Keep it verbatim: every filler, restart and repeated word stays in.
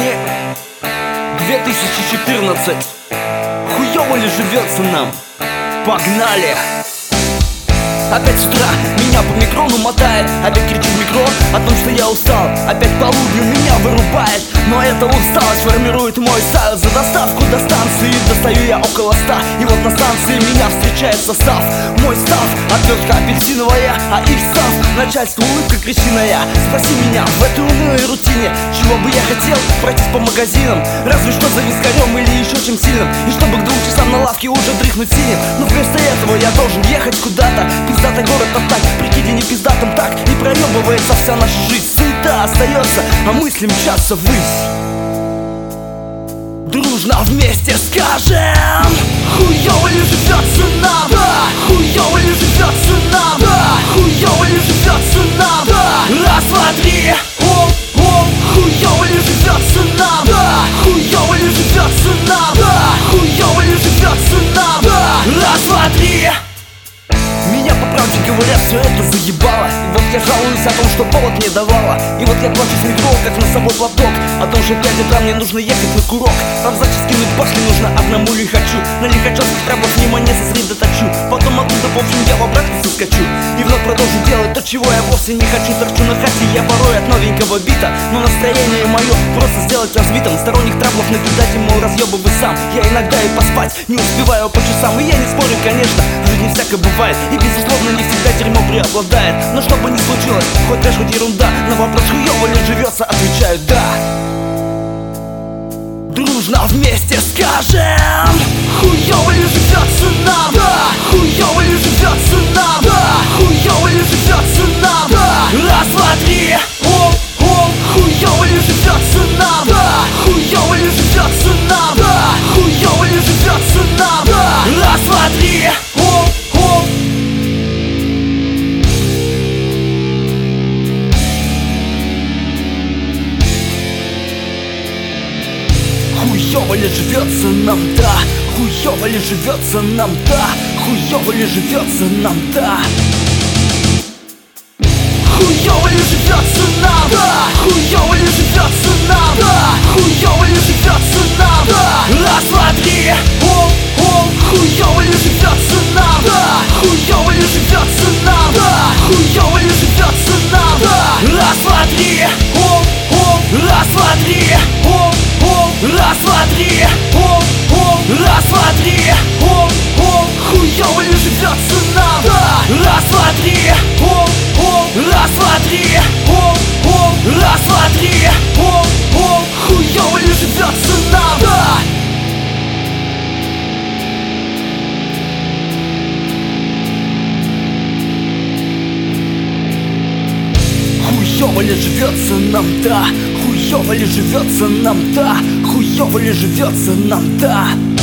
осени две тысячи четырнадцать. Хуёво ли живется нам? Погнали! Опять с утра меня по микрону мотает. Опять кричу в микро о том, что я устал. Опять полудню меня вырубает. Но эта усталость формирует мой стайл. За доставку до станции достаю я около ста. И вот на станции меня встречает состав. Мой став, отвертка апельсиновая, а их став, начальство улыбка крысиная. Спроси меня в этой унылой рутине, чего бы я хотел пройтись по магазинам. Разве что за вискарем или еще чем сильным. И чтобы к двум часам на лавке уже дрыхнуть синим. Но вместо этого я должен ехать куда-то. Пиздатый город, а так, прикинь, не пиздатым так. И проебывается вся наша жизнь. Суета остается, а мысли мчатся ввысь. Дружно вместе скажем: хуёво ли живется нам? Да! Хуёво ли живется нам? Да! Хуёво ли живется нам? Да! Раз, два, три. Оп, оп. Хуёво ли живется нам? Да! Хуёво ли живется нам? Да! Хуёво ли живется нам? Да! Раз, два, три. Меня, по правде говоря, все это заебало. И вот я жалуюсь о том, что повод не давала. И вот я плачу с метро, как на собой платок, о том, что в пять утра мне нужно ехать на курок. Там сдачи скинуть башни нужно одному лихачу. На лихачевских траблах внимание сосредоточу. Потом оттуда, в общем, я в обратку соскочу. И вновь продолжу делать то, чего я вовсе не хочу. Торчу на хате я порой от новенького бита. Но настроение мое просто сделать разбитым. Сторонних траблов накидать ему разъебывай сам. Я иногда и поспать не успеваю по часам. И я не спорю, конечно, в жизни всякое бывает. И безусловно не всегда дерьмо преобладает. Но что бы ни случилось, хоть трэш, хоть ерунда, на вопрос хуёво ли живется, отвечаю да. Дружно вместе скажем: хуёво ли живется нам? Да! Хуёво ли живется нам? Да! Хуёво ли живется нам? Да! Раз, два, три. Оп, оп. Хуёво ли живется нам? Да! Хуёво ли живется нам? Да! Хуёво ли живется нам? Да! Раз, два, три. Оп, оп. Хуёво ли живется нам, да? Хуёво ли живется нам, да? Хуёво ли живется нам, да? Хуёво ли живется нам, да? Хуёво ли живется нам, да? Хуёво ли живется нам, да? Раз, два, три. Оп, оп. Хуёво ли живется нам, да? Хуёво ли живется нам, да? Хуёво ли живется нам, да? Раз, два, три. Оп, оп. Раз, два, три. Оп, оп. Раз, два, три. Оп, оп. Раз, два, три. Оп, оп. Хуёво ли живется нам, да? Раз, два, три. Оп, оп. Раз, два, три. Оп, оп. Раз, два, три. Оп, оп. Хуёво ли живется нам, да? Хуёво ли живется нам, да? Хуёво ли живется нам, да? Хуёво ли живется нам, да?